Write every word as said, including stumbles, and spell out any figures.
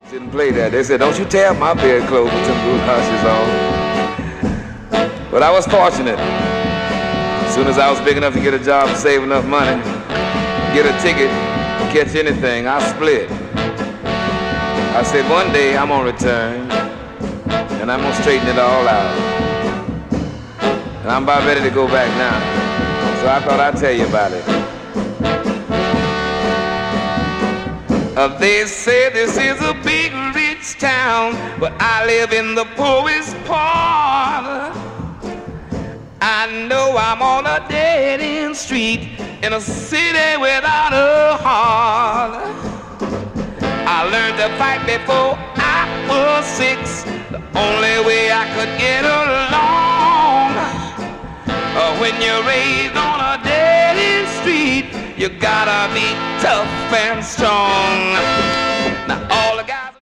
Didn't play that. They said, don't you tear my bed clothes with some galoshes on. But I was fortunate. As soon as I was big enough to get a job and save enough money, get a ticket, catch anything, I split. I said, one day I'm gonna return and I'm gonna straighten it all out. And I'm about ready to go back now. So I thought I'd tell you about it. Uh, they say this is a big rich town, but I live in the poorest part. I know I'm on a dead-end street in a city without a heart. I learned to fight before I was six, the only way I could get along. Uh, when you're raised on a dead-end street, you gotta be tough and strong.